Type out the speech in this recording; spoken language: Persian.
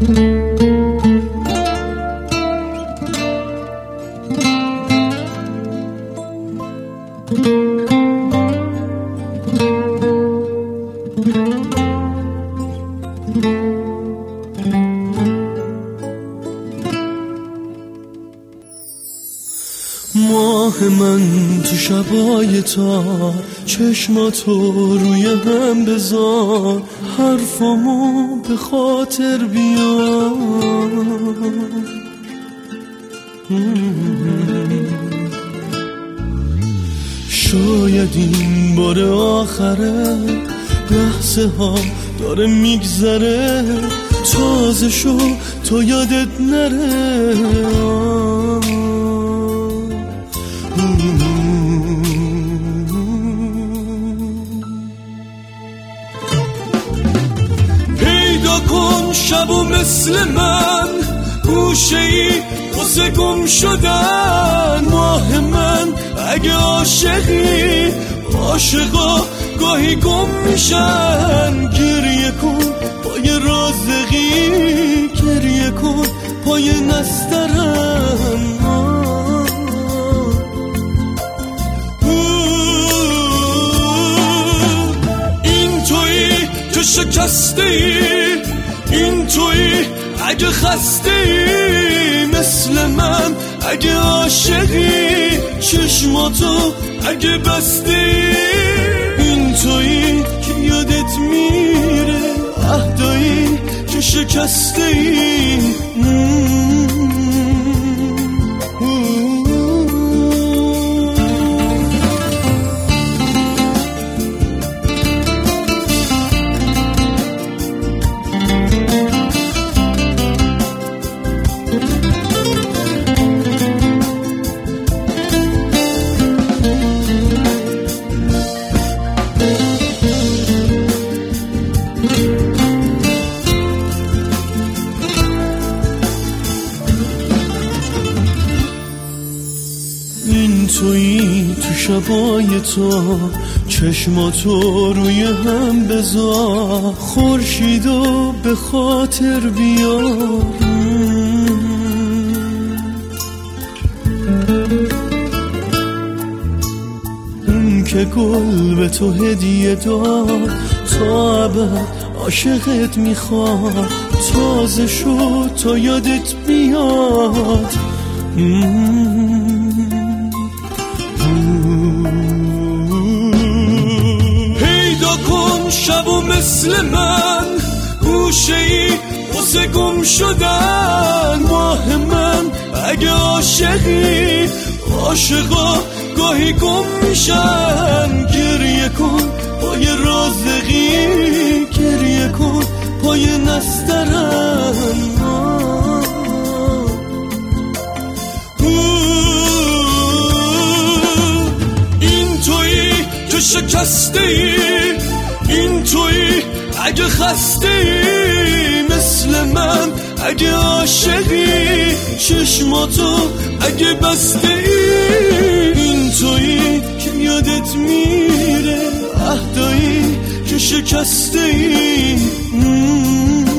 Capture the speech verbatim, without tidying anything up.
ماه من تو شبای تار، چشماتو روی هم بذار، حرفامو به خاطر بیار. شاید این بار آخره، لحظه ها داره میگذره، تازه شو تو یادت نره. پیدا کن شبو مثل من، گوشه ای واسه گم شدن. ماه من اگه عاشقی، عاشقا گاهی گم میشن. گریه کن پای رازقی، گریه کن پای نسترن. این تویی که شکسته ای، این تویی اگه خسته ای مثل من، اگه عاشقی چشماتو اگه بسته ای. این تویی که یادت میره عهدایی که شکسته ای. این تویی تو شبای تو، چشماتو روی هم بذار، خورشیدو به خاطر بیار. اون که گل به تو هدیه داد، تا ابد عاشقت میخواد. تازه شو تا یادت بیاد. پیدا کن شبو مثل من، گوشه ای واسه گم شدن. ماه من اگه عاشقی، عاشقا گاهی گم میشن. گریه کن پای رازقی، گریه کن پای نسترن. شکسته ای، این تویی اگه خسته ای مثل من، اگه عاشقی چشماتو اگه بسته ای. این تویی که یادت میره عهدایی که شکسته ای.